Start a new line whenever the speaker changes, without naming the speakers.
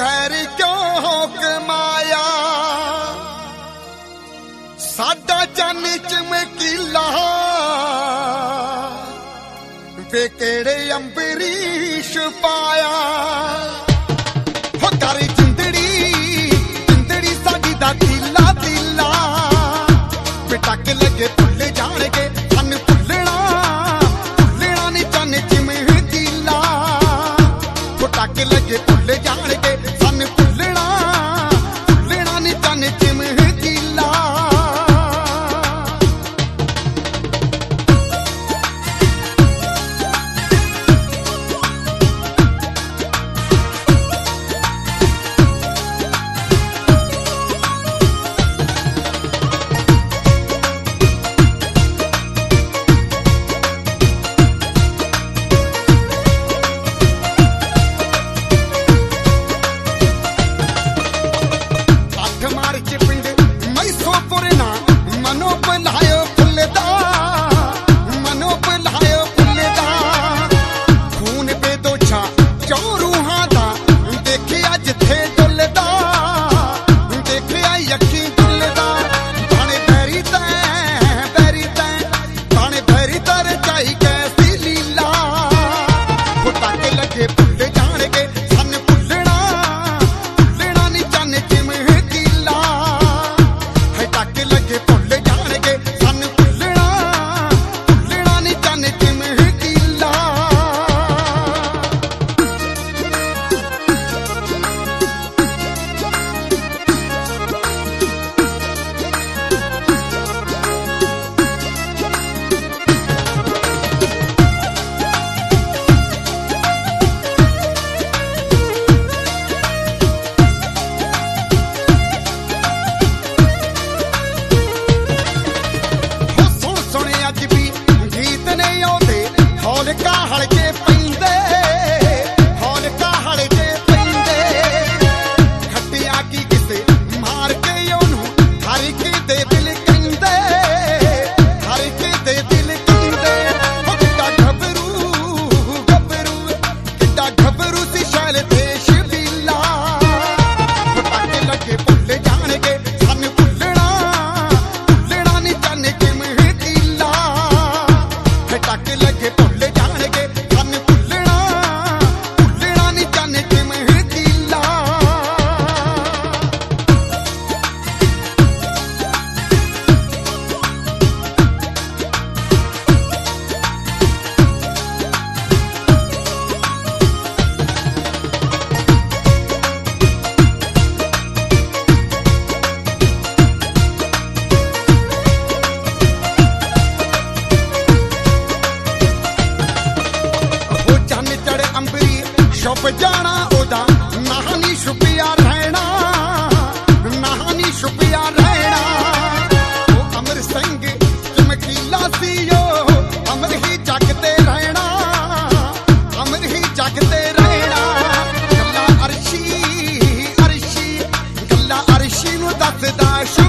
बैर क्यों कमाया साडा चन चमकीला वे केड़े अंबरीश पाया हो कर जिंदड़ी साडी दा दिला दिला टक लगे भुल जाणगे सन भुलना नहीं चन चमकीला हो टक लगे भुल जाणगे सन भुलना नहीं चन चमकीला छुप जाना ओदा नाह नी छुपिया रहना नाह नी छुपिया रहना वो अमर सिंह चमकीला सी अमर ही जगते रहना अमर ही जगते रहना गल्ला अरशी गल्ला अरशी नूं दसदा